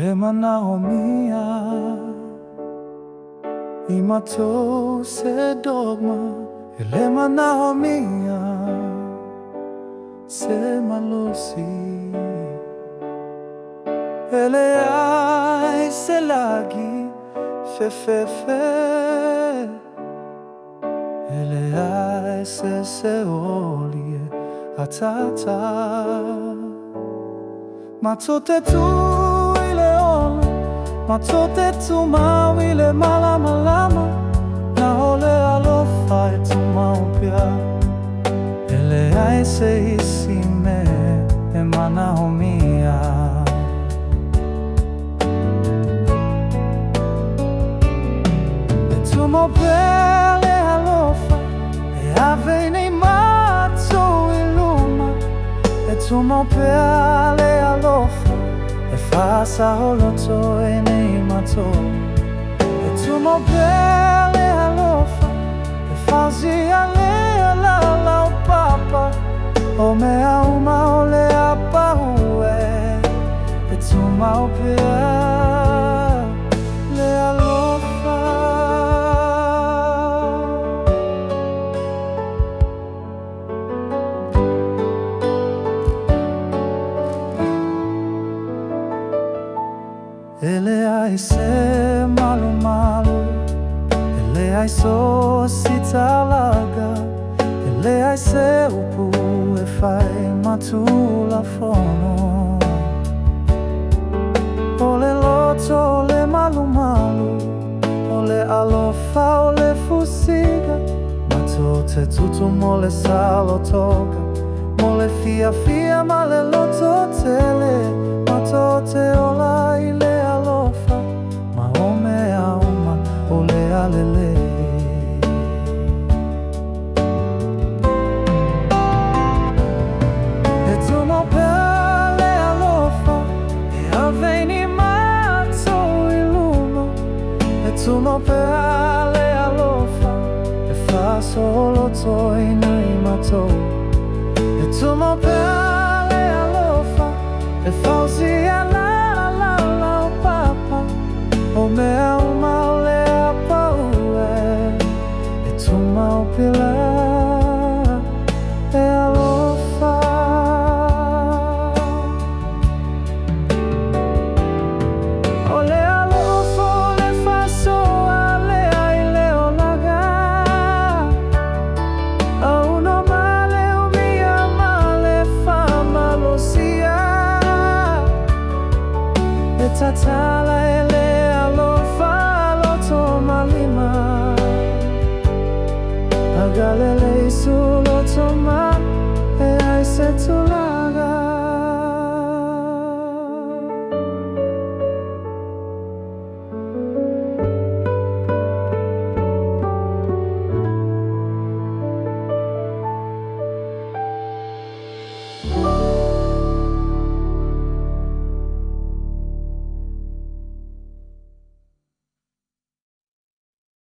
ele manahomia imato se dogma ele manahomia se malosi ele ai se lagi fe ele ai se olie atata matote tu ile ola matote tu mau ile malama lama na ole alofa tu mau pia ele ai se isime e manahomia e tu mo pele alofa e ave nei mato iluma e tu mo pele alofa e fasa holoto e nei mato e tu mo pele alofa e fazia lea la o papa o mea uma o lea paue e tu mau pea lea lofa ele ai se malu malu ele ai so si talaga ele ai se upu e fai matula fono ole loto ole malu malu ole alofa ole fusiga matote tutu mole salo toga mole fia fia male loto tele matote ola ile alofa ma ome auma ole alele e tu mo pele alofa e aveni mato iluma e tu mo pele alofa e fa solo toi nei mato e tu mo pele alofa e fazia la o papa o mea uma o lea paue e tu mau pila e alofa o le alofa o le faso a lea i leo laga a uno male o mia male fa malosia e tatala ele alofa loto malima agalele su loto ma e ai se tu la